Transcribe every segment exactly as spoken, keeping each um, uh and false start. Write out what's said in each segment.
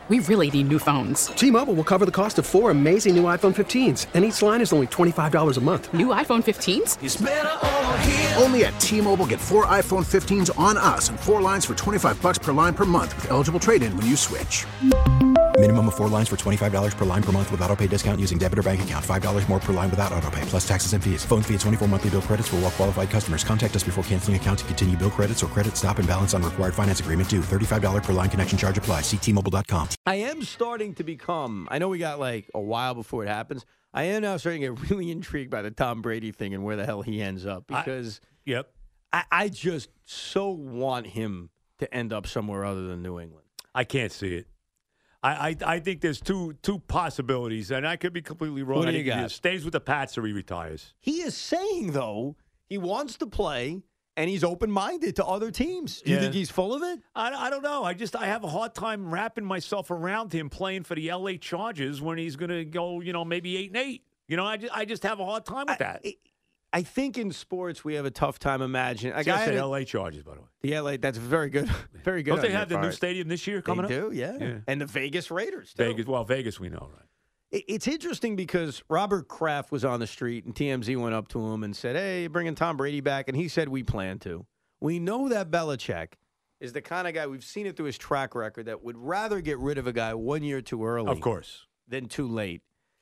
we really need new phones. T-Mobile will cover the cost of four amazing new iPhone fifteens, and each line is only twenty-five dollars a month. New iPhone fifteens? It's better over here. Only at T-Mobile, get four iPhone fifteens on us and four lines for twenty-five bucks per line per month with eligible trade-in when you switch. Minimum of four lines for twenty-five dollars per line per month with autopay discount using debit or bank account. five dollars more per line without autopay, plus taxes and fees. Phone fee at twenty-four monthly bill credits for well-qualified customers. Contact us before canceling account to continue bill credits or credit stop and balance on required finance agreement due. thirty-five dollars per line connection charge applies. See T Mobile dot com. I am starting to become, I know we got like a while before it happens. I am now starting to get really intrigued by the Tom Brady thing and where the hell he ends up. Because I, yep. I, I just so want him to end up somewhere other than New England. I can't see it. I, I I think there's two two possibilities, and I could be completely wrong. What do I you think he got? either stays with the Pats or he retires. He is saying, though, he wants to play, and he's open-minded to other teams. Do you Yeah. think he's full of it? I, I don't know. I just I have a hard time wrapping myself around him playing for the L A Chargers when he's going to go, you know, maybe eight and eight. You know, I just I just have a hard time with that. I, I think in sports we have a tough time imagining. A I guy said had a- L A Chargers, by the way. the L A, that's very good. Very good. Don't they on your have the new part. stadium this year coming They up? do, yeah. Yeah. And the Vegas Raiders, too. Vegas. Well, Vegas we know, right? It- It's interesting because Robert Kraft was on the street and T M Z went up to him and said, hey, bringing Tom Brady back. And he said, we plan to. We know that Belichick is the kind of guy, we've seen it through his track record, that would rather get rid of a guy one year too early Of course. than too late.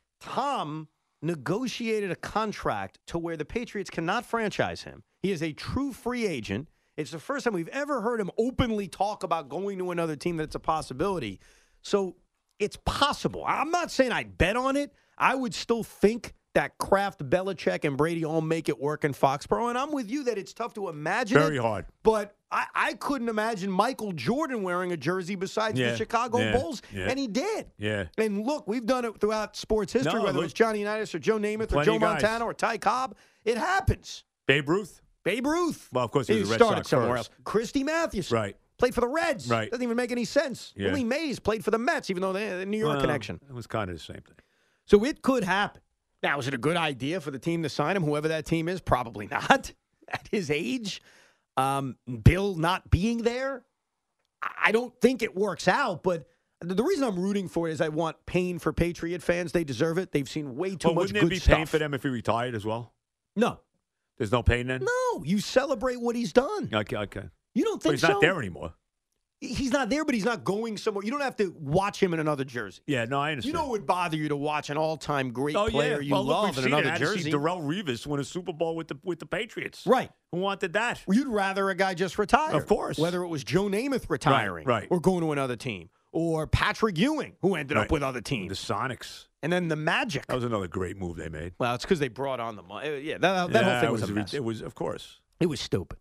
Tom negotiated a contract to where the Patriots cannot franchise him. He is a true free agent. It's the first time we've ever heard him openly talk about going to another team, that it's a possibility. So it's possible. I'm not saying I'd bet on it. I would still think that Kraft, Belichick, and Brady all make it work in Foxborough. And I'm with you that it's tough to imagine Very it, hard. But I, I couldn't imagine Michael Jordan wearing a jersey besides Yeah, the Chicago yeah, Bulls. yeah. And he did. Yeah. And look, we've done it throughout sports history, No, whether look- it's Johnny Unitas or Joe Namath or Plenty Joe of guys. Montana or Ty Cobb. It happens. Babe Ruth? Babe Ruth. Well, of course, he he was a Red started Sox somewhere first. else. Christy Mathewson. Right. Played for the Reds. Right. Doesn't even make any sense. Yeah. Willie Mays played for the Mets, even though they had a New York Well, connection. It was kind of the same thing. So it could happen. Now, is it a good idea for the team to sign him, whoever that team is? Probably not. At his age, um, Bill not being there, I I don't think it works out. But the reason I'm rooting for it is I want pain for Patriot fans. They deserve it. They've seen way too Well, much wouldn't good there be stuff. pain for them if he retired as well? No. There's no pain then? No. You celebrate what he's done. Okay, okay. You don't But think he's so? not there anymore. He's not there, but he's not going somewhere. You don't have to watch him in another jersey. Yeah, no, I You understand. know it would bother you to watch an all-time great oh, player yeah. you well, look, love we've in seen another it. I had to jersey. see Darrell Revis win a Super Bowl with the with the Patriots. Right. Who wanted that? You'd rather a guy just retire. Of course. Whether it was Joe Namath retiring right. or going to another team, or Patrick Ewing, who ended Right. up with other The teams. Sonics. And then the Magic. That was another great move they made. Well, it's because they brought on the money. Yeah, that, that yeah, whole thing it was, was a mess. It was, of course. It was stupid.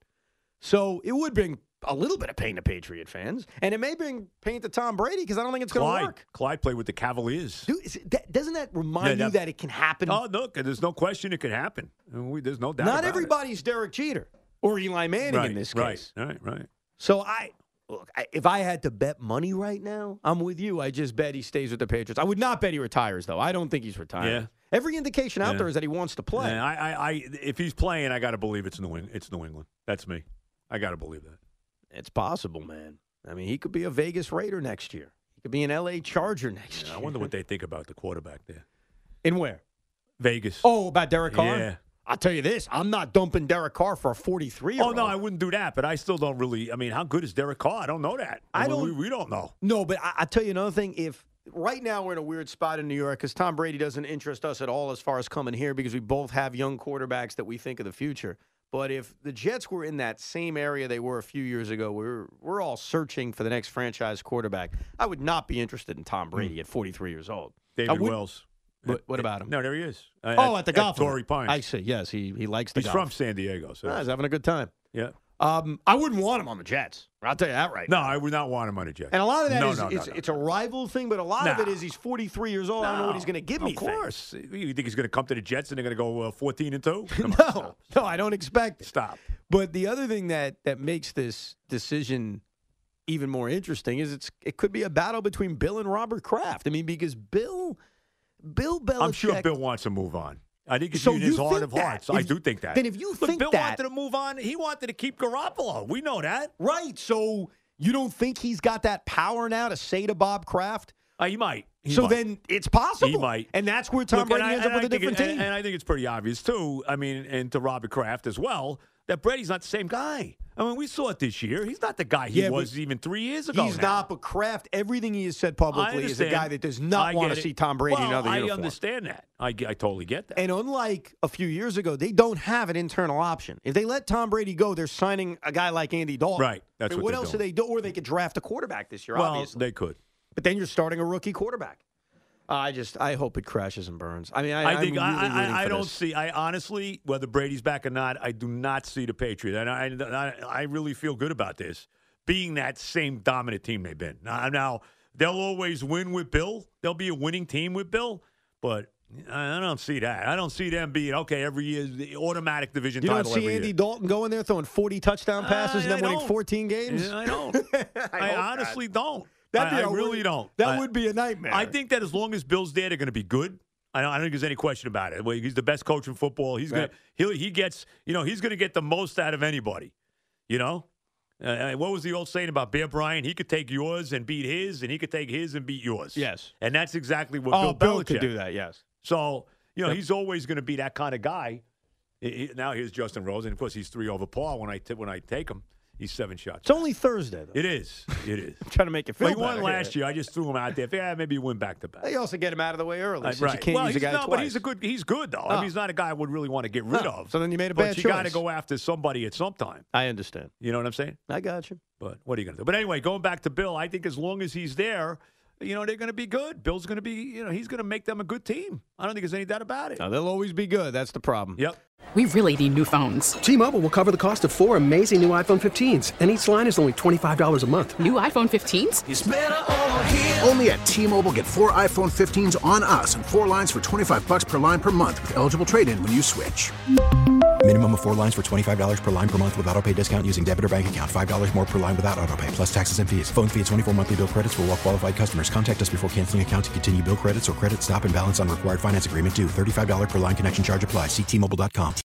So it would bring a little bit of pain to Patriot fans, and it may bring pain to Tom Brady because I don't think it's going to Clyde. work. Clyde played with the Cavaliers. Dude, is it, that, doesn't that remind Yeah, you that- that it can happen? Oh, look, there's no question it could happen. I mean, we, there's no doubt Not about everybody's Derek Jeter or Eli it. Manning Right, in this right, case. Right, right. So I look, I, if I had to bet money right now, I'm with you. I just bet he stays with the Patriots. I would not bet he retires, though. I don't think he's retiring. Yeah. Every indication out Yeah. there is that he wants to play. Yeah, I, I, I, if he's playing, I got to believe it's New England. It's New England. That's me. I got to believe that. It's possible, man. I mean, he could be a Vegas Raider next year. He could be an L A Charger next Yeah, year. I wonder what they think about the quarterback there. In where? Vegas. Oh, about Derek Carr? Yeah. I'll tell you this. I'm not dumping Derek Carr for a forty-three-year-old. Oh, no, I wouldn't do that, but I still don't really. I mean, how good is Derek Carr? I don't know that. I mean, don't- We, we don't know. No, but I, I'll tell you another thing. If right now we're in a weird spot in New York because Tom Brady doesn't interest us at all as far as coming here because we both have young quarterbacks that we think of the future. But if the Jets were in that same area they were a few years ago, we're we're all searching for the next franchise quarterback. I would not be interested in Tom Brady at forty-three years old. I David would- Wells. What, what about him? No, there he is. Oh, at the golf Torrey event. Pines. I see. Yes, he he likes the He's golf. from San Diego. So Ah, he's having a good time. yeah. Um, I wouldn't want him on the Jets. I'll tell you that right No, now. I would not want him on a Jets. And a lot of that no, is no, no, it's, no, it's no. a rival thing, but a lot of Nah. it is he's forty-three years old. I don't know what he's going to give me. Of thing. course. You think he's going to come to the Jets and they're going to go uh, fourteen and two? Come on, No, stop. no, I don't expect it. Stop. But the other thing that that makes this decision even more interesting is it's it could be a battle between Bill and Robert Kraft. I mean, because Bill, Bill Belichick. I'm sure Bill wants to move on. I think it's So in his you heart think of that? hearts. I If- do think that. then if you Look, think Bill that- wanted to move on, he wanted to keep Garoppolo. We know that. Right. So You don't think he's got that power now to say to Bob Kraft? Uh, he might. He so might. then it's possible. He might. And that's where Tom Look, Brady and I- ends up and with a I think different it- team. And, and I think it's pretty obvious, too. I mean, and to Robert Kraft as well, that Brady's not the same guy. I mean, we saw it this year. He's not the guy he Yeah, but was even three years ago. He's now. not, but Kraft, everything he has said I publicly is a understand. guy that does not I want get to it. see Tom Brady well, in another I uniform. understand that. I, I totally get that. And unlike a few years ago, they don't have an internal option. If they let Tom Brady go, they're signing a guy like Andy Dalton. Right. That's I mean, what what they're else doing. do they do? Or they could draft a quarterback this year, well, obviously. they could. But then you're starting a rookie quarterback. I just, I hope it crashes and burns. I mean, I, I think I'm really I, rooting I, I for don't this. see. I honestly, whether Brady's back or not, I do not see the Patriots, and I, I, I really feel good about this being that same dominant team they've been. Now, now they'll always win with Bill. They'll be a winning team with Bill, but I don't see that. I don't see them being okay every year, the automatic division You don't title see every Andy year. Dalton going there throwing forty touchdown passes Uh, and then I winning don't. fourteen games? Yeah, I don't. I, hope honestly don't. That'd I, be I a really really- don't. That I- would be a nightmare. I think that as long as Bill's there, they're going to be good. I don't, I don't think there's any question about it. Well, he's the best coach in football. He's Right. gonna he he gets you know he's going to get the most out of anybody. You know, uh, what was the old saying about Bear Bryant? He could take yours and beat his, and he could take his and beat yours. Yes. and that's exactly what Oh, Bill Bill Belichick could do that, yes. So you know Yep. he's always going to be that kind of guy. He- he- now here's Justin Rose, and of course he's three over par when I t- when I take him. He's seven shots. It's only Thursday, though. It is. It is. I'm trying to make it feel But he won better. last year. I just threw him out there. Yeah, maybe you win back to back. They also get him out of the way early, Uh, since you can't well, use a he's guy not, twice. but he's a good. He's good though. I mean, Oh. he's not a guy I would really want to get rid No. of. So then you made a but bad you got to choice. go after somebody at some time. I understand. You know what I'm saying? I got you. But what are you going to do? But anyway, going back to Bill, I think as long as he's there, you know, they're going to be good. Bill's going to be, you know, he's going to make them a good team. I don't think there's any doubt about it. No, they'll always be good. That's the problem. Yep. We really need new phones. T-Mobile will cover the cost of four amazing new iPhone fifteens, and each line is only twenty-five dollars a month. New iPhone fifteens? Only at T-Mobile, get four iPhone fifteens on us and four lines for twenty-five bucks per line per month with eligible trade-in when you switch. Minimum of four lines for twenty-five dollars per line per month with autopay discount using debit or bank account. five dollars more per line without autopay, plus taxes and fees. Phone fee at twenty-four monthly bill credits for well qualified customers. Contact us before canceling account to continue bill credits or credit stop and balance on required finance agreement due. thirty-five dollars per line connection charge applies. See T Mobile dot com.